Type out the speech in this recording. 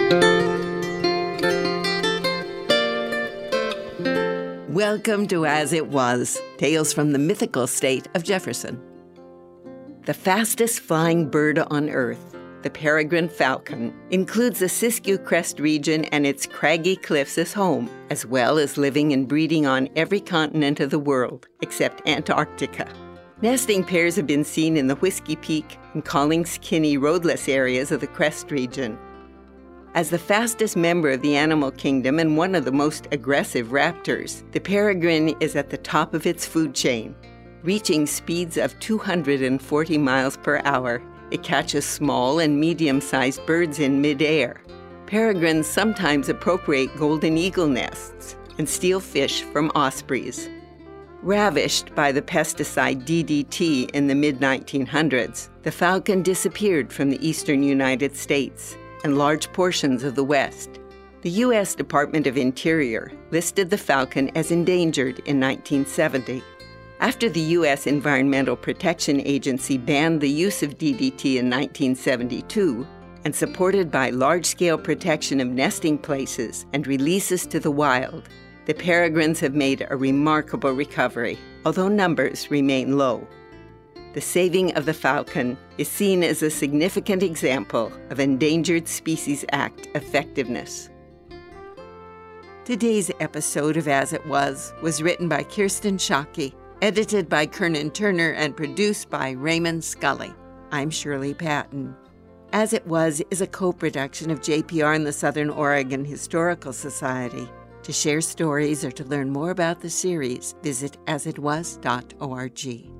Welcome to As It Was, Tales from the Mythical State of Jefferson. The fastest flying bird on Earth, the peregrine falcon, includes the Siskiyou Crest region and its craggy cliffs as home, as well as living and breeding on every continent of the world, except Antarctica. Nesting pairs have been seen in the Whiskey Peak and Collings Kinney roadless areas of the Crest region. As the fastest member of the animal kingdom and one of the most aggressive raptors, the peregrine is at the top of its food chain. Reaching speeds of 240 miles per hour, it catches small and medium-sized birds in midair. Peregrines sometimes appropriate golden eagle nests and steal fish from ospreys. Ravished by the pesticide DDT in the mid-1900s, the falcon disappeared from the eastern United States and large portions of the West. The U.S. Department of Interior listed the falcon as endangered in 1970. After the U.S. Environmental Protection Agency banned the use of DDT in 1972, and supported by large-scale protection of nesting places and releases to the wild, the peregrines have made a remarkable recovery, although numbers remain low. The saving of the falcon is seen as a significant example of Endangered Species Act effectiveness. Today's episode of As It Was written by Kirsten Shockey, edited by Kernan Turner, and produced by Raymond Scully. I'm Shirley Patton. As It Was is a co-production of JPR and the Southern Oregon Historical Society. To share stories or to learn more about the series, visit asitwas.org.